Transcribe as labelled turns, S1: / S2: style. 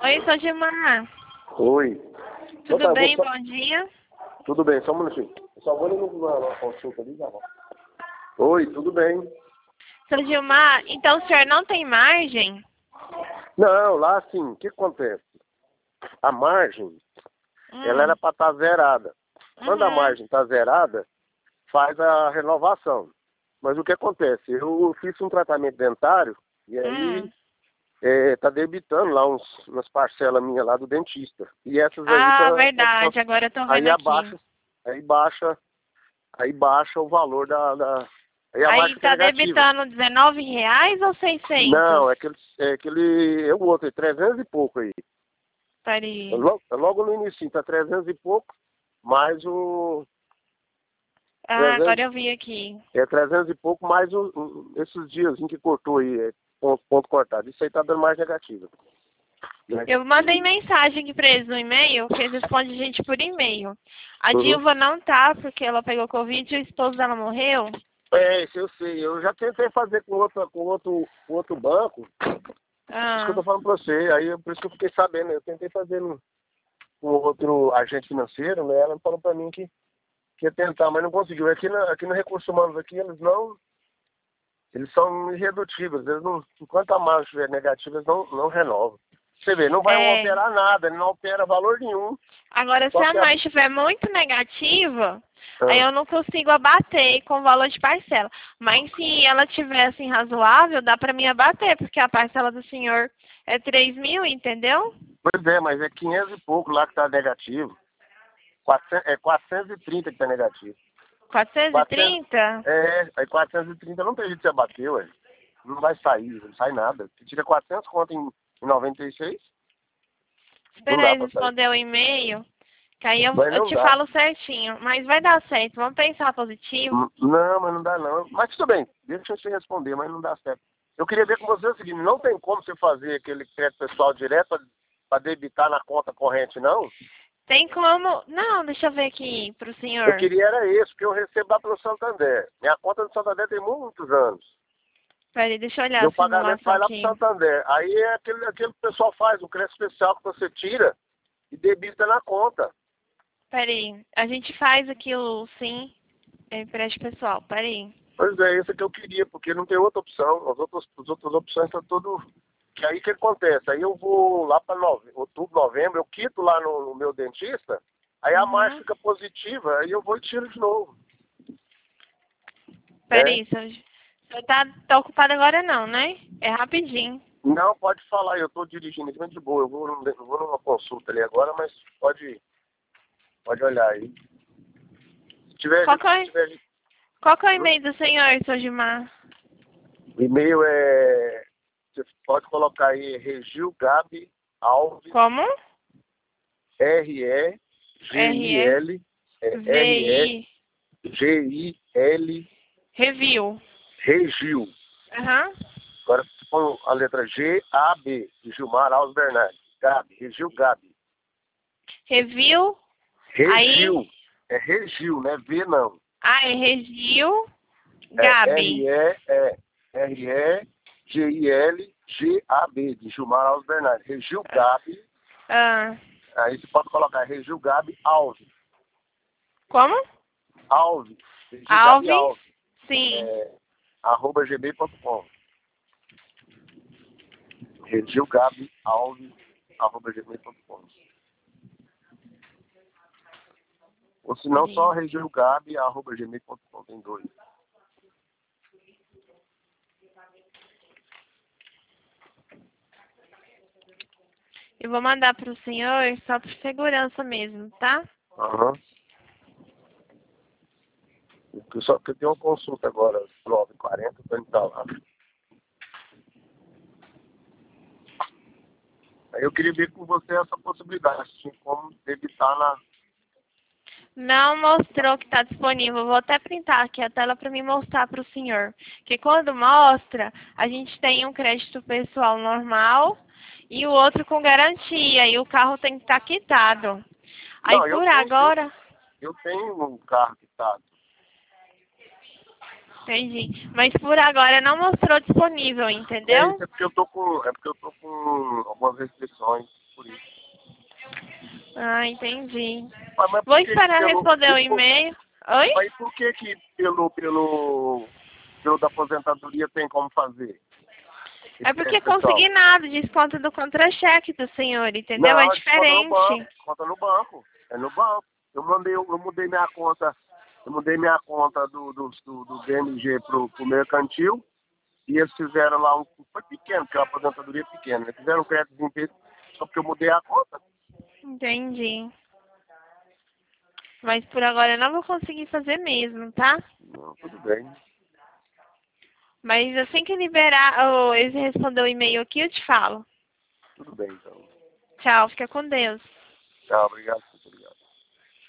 S1: Oi, sou Gilmar.
S2: Oi.
S1: Tudo bem? Bom dia.
S2: Tudo bem, só um minutinho. Eu só vou ali numa consulta ali, já volto. Oi, tudo bem?
S1: Sou Gilmar, então o senhor não tem margem?
S2: Não, lá assim, o que acontece? A margem, ela era para estar zerada. Quando a margem está zerada, faz a renovação. Mas o que acontece? Eu fiz um tratamento dentário e aí tá debitando lá umas parcelas minhas lá do dentista. E essas aí
S1: Verdade, agora eu tô
S2: aí
S1: vendo aqui.
S2: aí baixa o valor aí a
S1: Aí
S2: margem fica
S1: tá
S2: negativa.
S1: debitando R$19 ou 600?
S2: Não, é o outro, é 300 e pouco aí.
S1: Peraí.
S2: Logo no início, tá 300 e pouco, mais o 300,
S1: Agora eu vi aqui.
S2: 300 e pouco, mais esses dias que cortou aí, ponto cortado. Isso aí tá dando mais negativa. Né?
S1: Eu mandei mensagem aqui pra eles no e-mail, que eles respondem gente por e-mail. A Dilva não tá, porque ela pegou Covid e o esposo dela morreu.
S2: Isso eu sei. Eu já tentei fazer com outro banco. Isso que eu tô falando pra você. Aí por isso que eu fiquei sabendo. Eu tentei fazer com outro agente financeiro, né? Ela falou pra mim que ia tentar, mas não conseguiu. Aqui no Recursos Humanos aqui, eles são irredutíveis. Eles não, enquanto a margem estiver negativa, eles não renovam. Você vê, não vai alterar nada, não altera valor nenhum.
S1: Agora, se a margem estiver muito negativa, aí eu não consigo abater com o valor de parcela. Mas se ela estiver assim razoável, dá para mim abater, porque a parcela do senhor é 3.000, entendeu?
S2: Pois é, mas é 500 e pouco lá que está negativo. 430 que está negativo.
S1: 430?
S2: Aí 430 não tem jeito de se abater, ué. Não vai sair, não sai nada. Você tira 400 conto em 96.
S1: Espera aí responder o e-mail, que aí eu te
S2: dá.
S1: falo certinho. Mas vai dar certo, vamos pensar positivo.
S2: Não, mas não dá não. Mas tudo bem, deixa eu te responder, mas não dá certo. Eu queria ver com você o seguinte, não tem como você fazer aquele crédito pessoal direto para debitar na conta corrente, não?
S1: Tem como... Não, deixa eu ver aqui pro senhor.
S2: Eu queria era isso, que eu recebo lá pelo Santander. Minha conta do Santander tem muitos anos.
S1: Peraí, deixa eu olhar
S2: Meu
S1: a simulação
S2: pagamento vai lá
S1: aqui.
S2: pro Santander. Aí é aquele que o pessoal faz, o crédito especial que você tira e debita na conta.
S1: Peraí, a gente faz aquilo sim, empréstimo pessoal, peraí.
S2: Pois é, isso que eu queria, porque não tem outra opção. As outras opções estão tudo... Que aí o que acontece? Aí eu vou lá para outubro, novembro, eu quito lá no meu dentista, aí a margem fica positiva, aí eu vou e tiro de novo.
S1: Peraí, você tá ocupado agora não, né? É rapidinho.
S2: Não, pode falar, eu estou dirigindo aqui, mas de boa, eu vou numa consulta ali agora, mas pode olhar aí. Se tiver,
S1: Qual que é o e-mail do senhor, seu Gilmar?
S2: O e-mail você pode colocar aí, Regil Gabi Alves.
S1: Como?
S2: R-E-G-I-L R-E-G-I-L
S1: Review.
S2: Regil. Agora você põe a letra G-A-B, de Gilmar Alves Bernardes. Gabi, Regil Gabi.
S1: Review?
S2: Regil.
S1: Aí...
S2: É Regil, não é V não.
S1: É Regil Gabi.
S2: R-E-G-I-L-G-A-B, de Gilmar Alves Bernardes. Regil Gabi. Aí você pode colocar Regil Gabi Alves.
S1: Como?
S2: Alves.
S1: Alves? Sim.
S2: @gmail.com. Regil Gabi Alves @gmail.com. Ou se não, só Regil Gabi @gmail.com. Tem dois.
S1: Eu vou mandar pro senhor só por segurança mesmo, tá?
S2: Só que eu tenho uma consulta agora, às 9h40, tô indo pra lá. Aí eu queria ver com você essa possibilidade, assim, como debitar na...
S1: Não mostrou que está disponível. Vou até printar aqui a tela para me mostrar para o senhor. Que quando mostra, a gente tem um crédito pessoal normal e o outro com garantia. E o carro tem que estar quitado. Aí
S2: Não,
S1: por agora...
S2: Eu tenho um carro quitado.
S1: Entendi. Mas por agora não mostrou disponível, entendeu?
S2: É porque eu tô com algumas restrições. por isso.
S1: Ah, entendi.
S2: Mas
S1: Vou esperar responder o e-mail. Oi?
S2: Mas por que pelo da aposentadoria tem como fazer?
S1: É porque consignado, desconto do contra-cheque do senhor, entendeu?
S2: Não,
S1: É diferente.
S2: conta no banco. É no banco. Eu mudei minha conta. Eu mudei minha conta do BMG pro mercantil. E eles fizeram lá foi pequeno, porque a aposentadoria é pequena. Eles fizeram um crédito inteiro só porque eu mudei a conta.
S1: Entendi. Mas por agora eu não vou conseguir fazer mesmo, tá?
S2: Não, tudo bem.
S1: Mas assim que liberar, ou eles responder o e-mail aqui, eu te falo.
S2: Tudo bem, então.
S1: Tchau, fica com Deus.
S2: Tchau, obrigado.